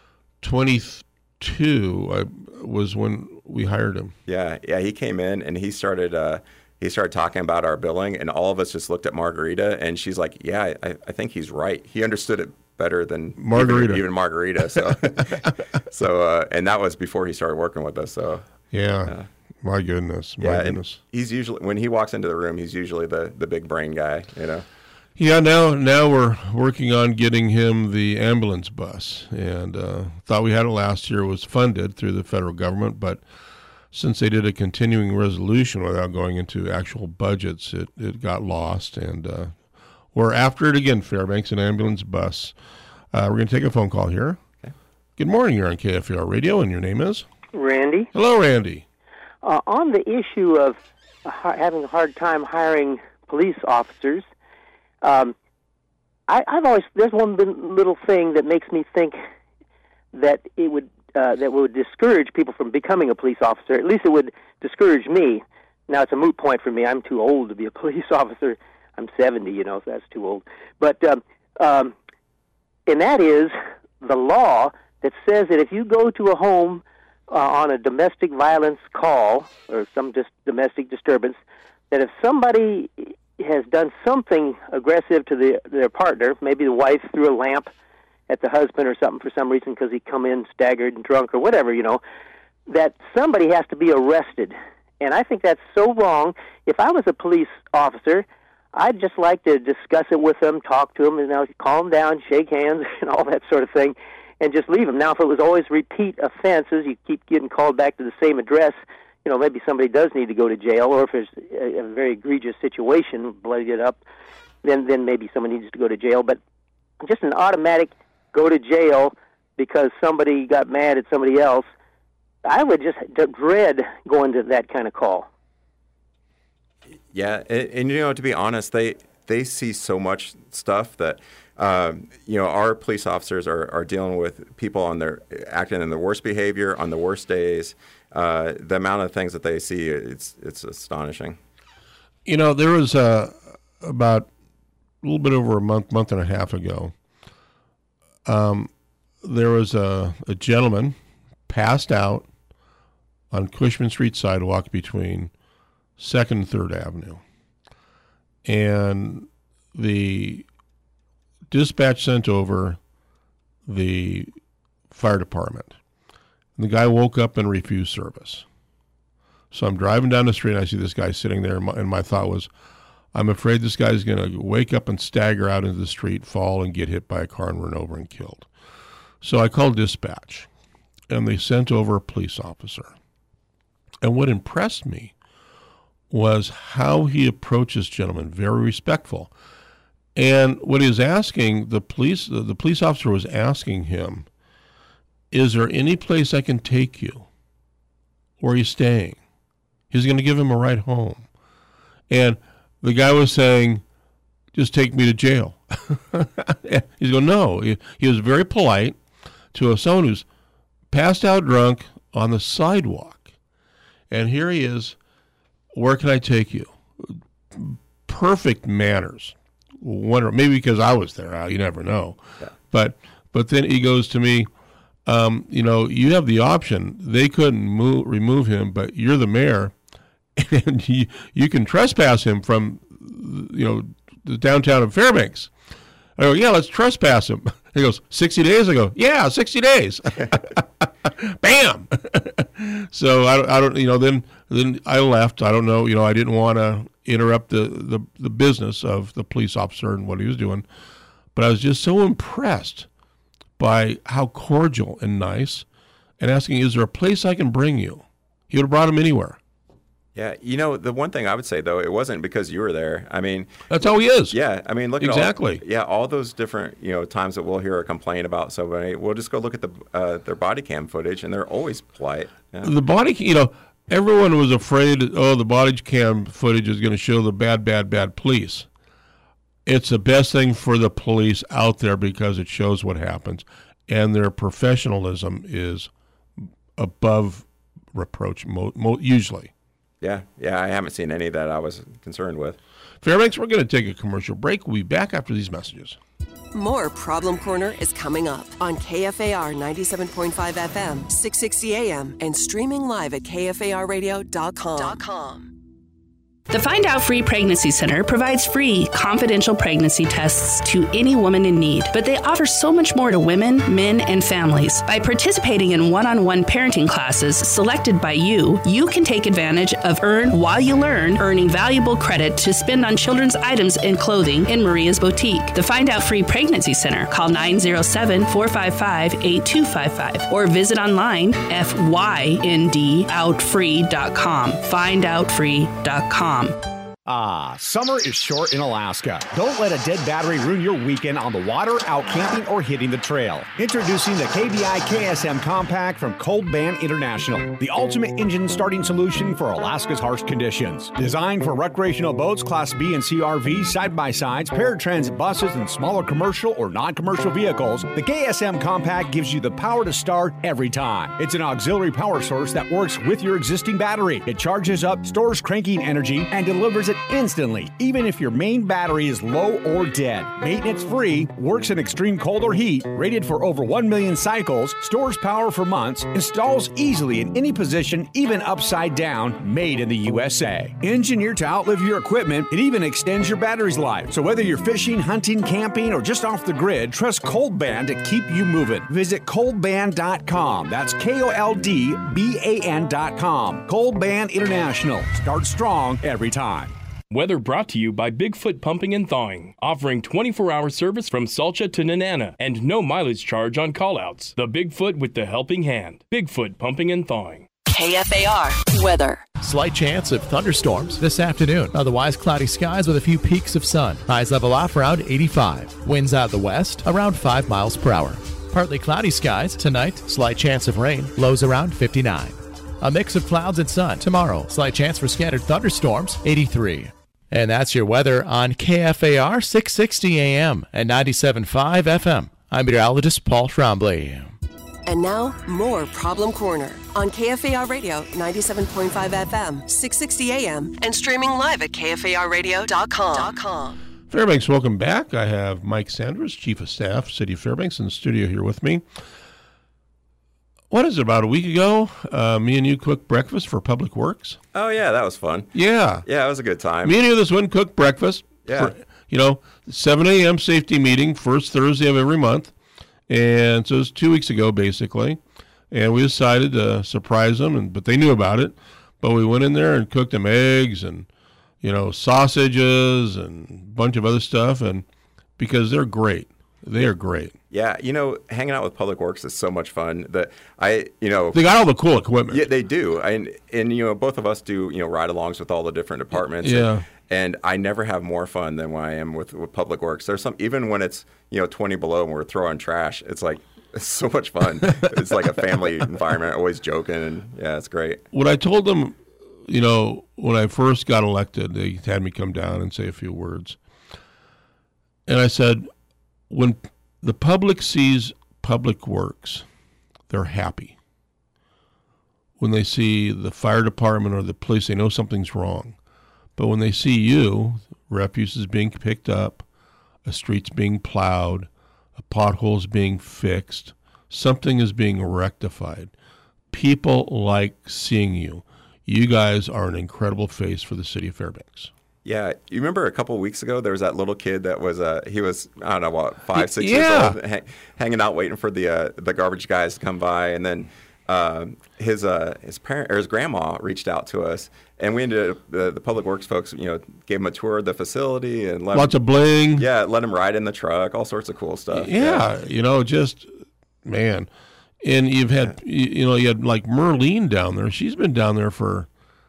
twenty-two I, was when we hired him. Yeah, yeah, he came in and he started uh, he started talking about our billing, and all of us just looked at Margarita, and she's like, yeah, I, I think he's right. He understood it better than Margarita. even, even Margarita. So, so uh, and that was before he started working with us. So yeah. Uh, My goodness, my yeah, goodness. He's usually, when he walks into the room, he's usually the, the big brain guy, you know. Yeah, now now we're working on getting him the ambulance bus, and uh, thought we had it last year. It was funded through the federal government, but since they did a continuing resolution without going into actual budgets, it, it got lost, and uh, we're after it again, Fairbanks, an ambulance bus. Uh, we're going to take a phone call here. Okay. Good morning, you're on K F A R Radio, and your name is? Randy. Hello, Randy. Uh, on the issue of uh, having a hard time hiring police officers, um, I, I've always there's one little thing that makes me think that it would uh, that would discourage people from becoming a police officer. At least it would discourage me. Now it's a moot point for me. I'm too old to be a police officer. I'm seventy, you know, so that's too old. But um, um, and that is the law that says that if you go to a home Uh, on a domestic violence call or some dis- domestic disturbance, that if somebody has done something aggressive to the, their partner, maybe the wife threw a lamp at the husband or something for some reason because he come in staggered and drunk or whatever, you know, that somebody has to be arrested. And I think that's so wrong. If I was a police officer, I'd just like to discuss it with them, talk to them, and you know, calm down, shake hands, and all that sort of thing, and just leave them. Now, if it was always repeat offenses, you keep getting called back to the same address, you know, maybe somebody does need to go to jail, or if there's a, a very egregious situation, bloodied it up, then then maybe someone needs to go to jail. But just an automatic go to jail because somebody got mad at somebody else, I would just dread going to that kind of call. Yeah, and, and you know, to be honest, they they see so much stuff that um, you know, our police officers are, are dealing with people on their acting in their worst behavior on the worst days. Uh, the amount of things that they see, it's it's astonishing. You know, there was uh, about a little bit over a month, month and a half ago. Um, there was a, a gentleman passed out on Cushman Street sidewalk between Second and Third Avenue, and the dispatch sent over the fire department. And the guy woke up and refused service. So I'm driving down the street and I see this guy sitting there, and my, and my thought was, I'm afraid this guy's going to wake up and stagger out into the street, fall, and get hit by a car and run over and killed. So I called dispatch, and they sent over a police officer. And what impressed me was how he approached this gentleman, very respectful. And what he was asking, the police, the, the police officer was asking him, is there any place I can take you? Where are you staying? He's going to give him a ride home. And the guy was saying, just take me to jail. He's going, no. He, he was very polite to a, someone who's passed out drunk on the sidewalk. And here he is, where can I take you? Perfect manners. Wonder, maybe because I was there, you never know. Yeah. But but then he goes to me, um, you know, you have the option. They couldn't move, remove him, but you're the mayor, and you, you can trespass him from, you know, the downtown of Fairbanks. I go, yeah, let's trespass him. He goes, sixty days? I go, yeah, sixty days. Bam! So I, I don't, you know, then then I left. I don't know, you know, I didn't want to interrupt the, the, the business of the police officer and what he was doing. But I was just so impressed by how cordial and nice, and asking, is there a place I can bring you? He would have brought him anywhere. Yeah, you know, the one thing I would say, though, it wasn't because you were there. I mean... That's how he is. Yeah, I mean, look exactly. at all... Yeah, all those different, you know, times that we'll hear a complaint about somebody, we'll just go look at the uh, their body cam footage, and they're always polite. Yeah. The body, you know, everyone was afraid, oh, the body cam footage is going to show the bad, bad, bad police. It's the best thing for the police out there because it shows what happens, and their professionalism is above reproach, mo- mo- usually. Yeah, yeah, I haven't seen any that I was concerned with. Fairbanks, we're going to take a commercial break. We'll be back after these messages. More Problem Corner is coming up on K F A R ninety-seven point five F M, six sixty A M, and streaming live at K F A R radio dot com. The Find Out Free Pregnancy Center provides free, confidential pregnancy tests to any woman in need, but they offer so much more to women, men, and families. By participating in one-on-one parenting classes selected by you, you can take advantage of Earn While You Learn, earning valuable credit to spend on children's items and clothing in Maria's Boutique. The Find Out Free Pregnancy Center. Call nine zero seven, four five five, eight two five five or visit online f y n d out free dot com. find out free dot com. Ah, summer is short in Alaska. Don't let a dead battery ruin your weekend on the water, out camping, or hitting the trail. Introducing the K B I K S M Compact from Cold Band International, the ultimate engine starting solution for Alaska's harsh conditions. Designed for recreational boats, Class B and C R V, side-by-sides, paratransit buses, and smaller commercial or non-commercial vehicles, the K S M Compact gives you the power to start every time. It's an auxiliary power source that works with your existing battery. It charges up, stores cranking energy, and delivers it instantly, even if your main battery is low or dead. Maintenance free, works in extreme cold or heat, rated for over one million cycles, stores power for months, installs easily in any position, even upside down, made in the U S A. Engineered to outlive your equipment, it even extends your battery's life. So whether you're fishing, hunting, camping, or just off the grid, trust Cold Band to keep you moving. Visit cold band dot com. That's K O L D B A N dot com. Cold Band International. Start strong every time. Weather brought to you by Bigfoot Pumping and Thawing, offering twenty-four hour service from Salcha to Nenana and no mileage charge on callouts. The Bigfoot with the helping hand. Bigfoot Pumping and Thawing. K F A R weather. Slight chance of thunderstorms this afternoon. Otherwise, cloudy skies with a few peaks of sun. Highs level off around eighty-five. Winds out of the west around five miles per hour. Partly cloudy skies tonight. Slight chance of rain. Lows around fifty-nine. A mix of clouds and sun. Tomorrow, slight chance for scattered thunderstorms. eighty-three. And that's your weather on K F A R six sixty A M and ninety-seven point five F M. I'm meteorologist Paul Trombley. And now, more Problem Corner on K F A R Radio ninety-seven point five F M, six sixty A M, and streaming live at K F A R radio dot com. Fairbanks, welcome back. I have Mike Sanders, Chief of Staff, City of Fairbanks, in the studio here with me. What is it, about a week ago, uh, me and you cooked breakfast for Public Works? Oh, yeah, that was fun. Yeah. Yeah, it was a good time. Me and you this one cooked breakfast. Yeah. For, you know, seven A M safety meeting, first Thursday of every month. And so it was two weeks ago, basically. And we decided to surprise them, and but they knew about it. But we went in there and cooked them eggs and, you know, sausages and a bunch of other stuff, and because they're great. They are great. Yeah, you know, hanging out with Public Works is so much fun. That I, you know, they got all the cool equipment. Yeah, they do. And and you know, both of us do, you know, ride-alongs with all the different departments. Yeah. And, and I never have more fun than when I am with, with Public Works. There's some, even when it's, you know, twenty below and we're throwing trash, it's like, it's so much fun. It's like a family environment, always joking, and yeah, it's great. What I told them, you know, when I first got elected, they had me come down and say a few words. And I said, when the public sees Public Works, they're happy. When they see the fire department or the police, they know something's wrong. But when they see you, refuse is being picked up, a street's being plowed, a pothole's being fixed, something is being rectified. People like seeing you. You guys are an incredible face for the city of Fairbanks. Yeah, you remember a couple of weeks ago there was that little kid that was uh he was I don't know what five six yeah. years old ha- hanging out waiting for the uh, the garbage guys to come by, and then uh, his uh his parent or his grandma reached out to us, and we ended up the, the Public Works folks, you know, gave him a tour of the facility and let lots him, of bling. Yeah, let him ride in the truck, all sorts of cool stuff. Yeah, yeah. You know, just man, and you've had yeah. you, you know you had like Merlene down there. She's been down there for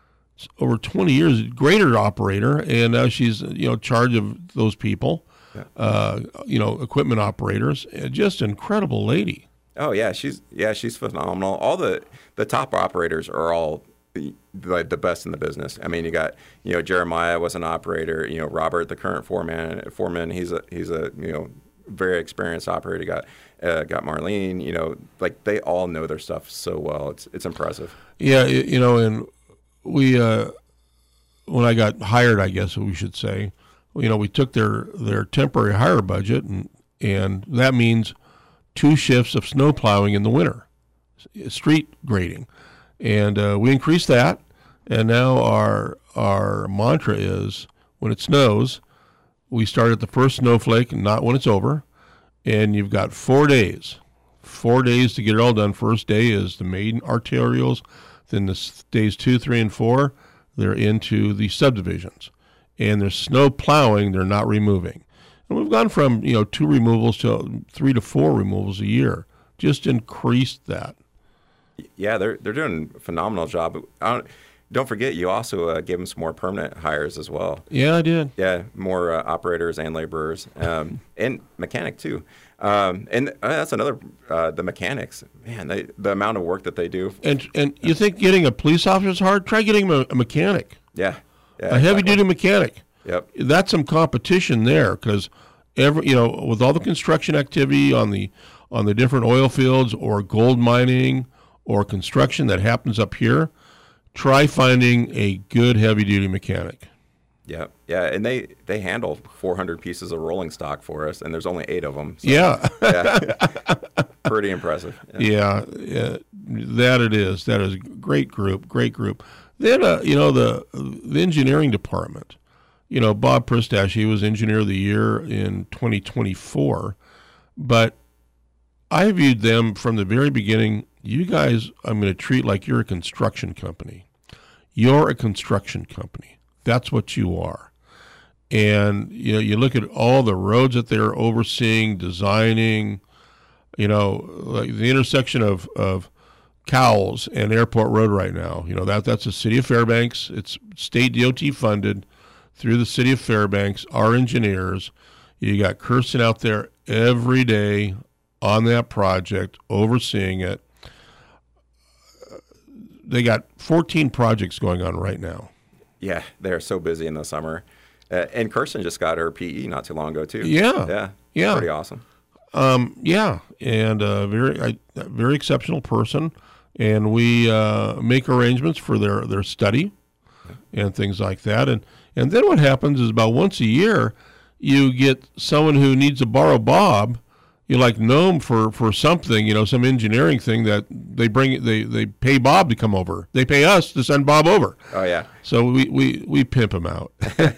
over twenty years, grader operator, and now she's, you know, charge of those people, yeah. uh, you know, equipment operators. Just incredible lady. Oh yeah, she's yeah she's phenomenal. All the the top operators are all the, the the best in the business. I mean, you got, you know, Jeremiah was an operator. You know, Robert, the current foreman, foreman, he's a he's a you know very experienced operator. You got uh, got Marlene. You know, like they all know their stuff so well. It's it's impressive. Yeah, you know, and. We, uh, when I got hired, I guess we should say, you know, we took their, their temporary hire budget, and and that means two shifts of snow plowing in the winter, street grading, and uh, we increased that, and now our our mantra is when it snows, we start at the first snowflake, and not when it's over, and you've got four days, four days to get it all done. First day is the main arterials. Then the days two, three, and four, they're into the subdivisions. And there's snow plowing they're not removing. And we've gone from, you know, two removals to three to four removals a year. Just increased that. Yeah, they're they're doing a phenomenal job. I don't, don't forget, you also uh, gave them some more permanent hires as well. Yeah, I did. Yeah, more uh, operators and laborers, um, and mechanic too. Um, and uh, that's another, uh, the mechanics, man, they, the amount of work that they do. And and you think getting a police officer is hard? Try getting a, a mechanic. Yeah. yeah a heavy-duty mechanic. Yep. That's some competition there, because every you know with all the construction activity on the on the different oil fields or gold mining or construction that happens up here, try finding a good heavy-duty mechanic. Yeah, yeah, and they, they handle four hundred pieces of rolling stock for us, and there's only eight of them. So, yeah. yeah. Pretty impressive. Yeah. yeah, yeah, that it is. That is a great group, great group. Then, uh, you know, the the engineering department, you know, Bob Pristash, he was Engineer of the Year in twenty twenty-four, but I viewed them from the very beginning, you guys, I'm going to treat like you're a construction company. You're a construction company. That's what you are. And, you know, you look at all the roads that they're overseeing, designing, you know, like the intersection of, of Cowles and Airport Road right now, you know, that that's the city of Fairbanks. It's state D O T funded through the city of Fairbanks, our engineers. You got Kirsten out there every day on that project, overseeing it. They got fourteen projects going on right now. Yeah, they're so busy in the summer. Uh, and Kirsten just got her P E not too long ago, too. Yeah. Yeah. Yeah. Pretty awesome. Um, yeah. And a very, I, a very exceptional person. And we uh, make arrangements for their, their study and things like that. And, and then what happens is about once a year, you get someone who needs to borrow Bob. You like know him for, for something, you know, some engineering thing that they bring, they, they pay Bob to come over. They pay us to send Bob over. Oh, yeah. So we, we, we pimp him out.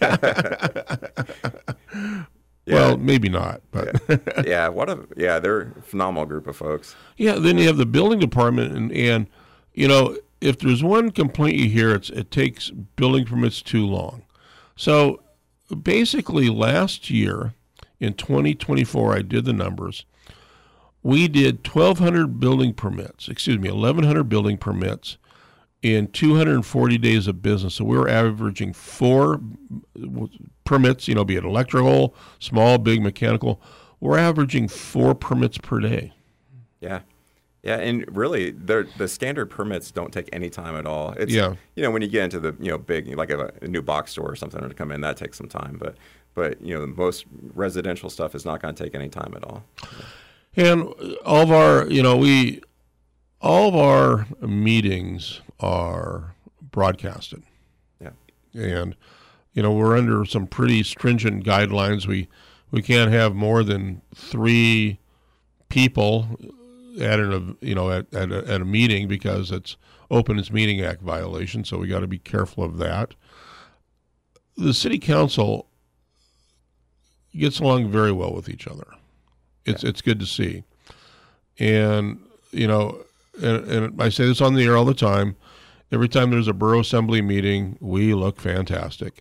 Yeah. Well, maybe not, but yeah. yeah, what a yeah, they're a phenomenal group of folks. Yeah, then you have the building department, and, and you know, if there's one complaint you hear, it's it takes building permits too long. So basically, last year in twenty twenty-four, I did the numbers. We did twelve hundred building permits, excuse me, eleven hundred building permits in two hundred forty days of business. So we were averaging four permits, you know, be it electrical, small, big, mechanical. We're averaging four permits per day. Yeah. Yeah, and really, the standard permits don't take any time at all. It's, yeah. You know, when you get into the, you know, big, like a, a new box store or something to come in, that takes some time. But, but you know, most residential stuff is not going to take any time at all. And all of our, you know, we, all of our meetings are broadcasted. Yeah. And, you know, we're under some pretty stringent guidelines. We we can't have more than three people at an, you know, at at a, at a meeting because it's Openness Meeting Act violation. So we got to be careful of that. The city council gets along very well with each other. It's yeah. it's good to see. And, you know, and, and I say this on the air all the time. Every time there's a borough assembly meeting, we look fantastic.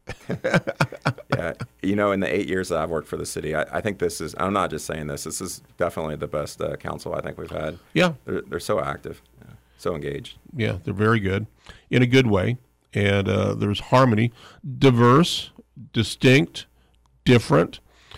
Yeah. You know, in the eight years that I've worked for the city, I, I think this is, I'm not just saying this, this is definitely the best uh, council I think we've had. Yeah. They're, they're so active, yeah, so engaged. Yeah, they're very good in a good way. And uh, there's harmony, diverse, distinct, different,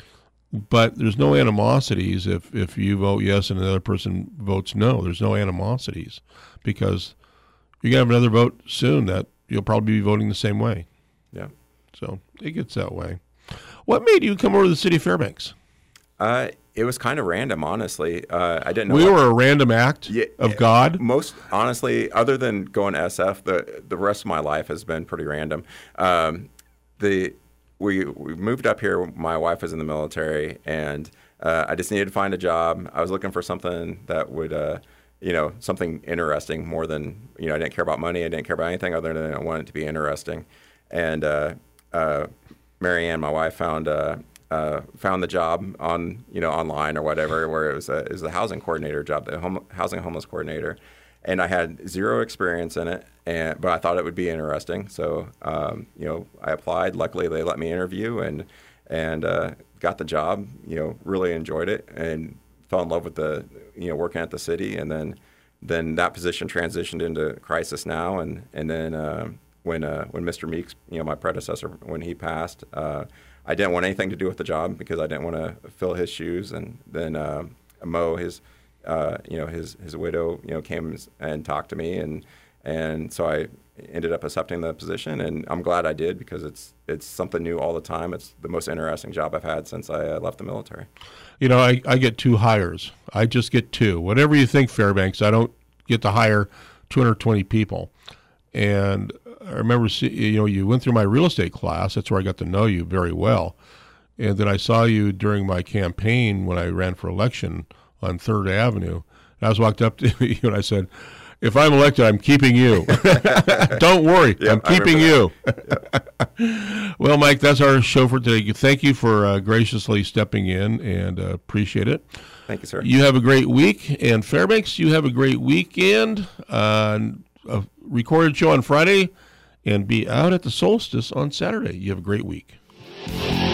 but there's no animosities if, if you vote yes and another person votes no. There's no animosities because you're going to have another vote soon that you'll probably be voting the same way. Yeah. So it gets that way. What made you come over to the city of Fairbanks? Uh, it was kind of random, honestly. Uh, I didn't know. We what, were a random act yeah, of God? Most, honestly, other than going to S F, the, the rest of my life has been pretty random. Um, the we, we moved up here. My wife was in the military, and uh, I just needed to find a job. I was looking for something that would uh, – you know, something interesting more than, you know, I didn't care about money. I didn't care about anything other than I wanted it to be interesting. And uh, uh, Mary Ann, my wife, found uh, uh, found the job on, you know, online or whatever, where it was a, it was the housing coordinator job, the home, housing homeless coordinator. And I had zero experience in it, and but I thought it would be interesting. So, um, you know, I applied. Luckily, they let me interview and, and uh, got the job, you know, really enjoyed it and fell in love with the, you know, working at the city, and then, then that position transitioned into Crisis Now, and and then uh, when uh, when Mister Meeks, you know, my predecessor, when he passed, uh, I didn't want anything to do with the job because I didn't want to fill his shoes, and then uh, Mo, his, uh, you know, his his widow, you know, came and talked to me, and and so I ended up accepting the position, and I'm glad I did because it's it's something new all the time. It's the most interesting job I've had since I uh, left the military. You know, I, I get two hires. I just get two. Whatever you think, Fairbanks, I don't get to hire two hundred twenty people. And I remember, see, you know, you went through my real estate class. That's where I got to know you very well. And then I saw you during my campaign when I ran for election on Third Avenue. And I was walked up to you and I said, if I'm elected, I'm keeping you. Don't worry, yep, I'm keeping you. Yep. Well, Mike, that's our show for today. Thank you for uh, graciously stepping in, and uh, appreciate it. Thank you, sir. You have a great week, and Fairbanks, you have a great weekend. Uh, a recorded show on Friday, and be out at the solstice on Saturday. You have a great week.